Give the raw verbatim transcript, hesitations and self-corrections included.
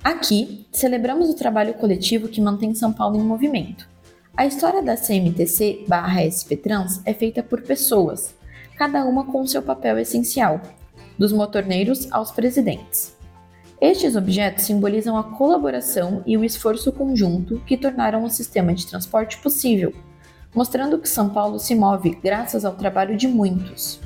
Aqui, celebramos o trabalho coletivo que mantém São Paulo em movimento. A história da C M T C barra S P Trans é feita por pessoas, cada uma com seu papel essencial, dos motorneiros aos presidentes. Estes objetos simbolizam a colaboração e o esforço conjunto que tornaram o sistema de transporte possível, mostrando que São Paulo se move graças ao trabalho de muitos.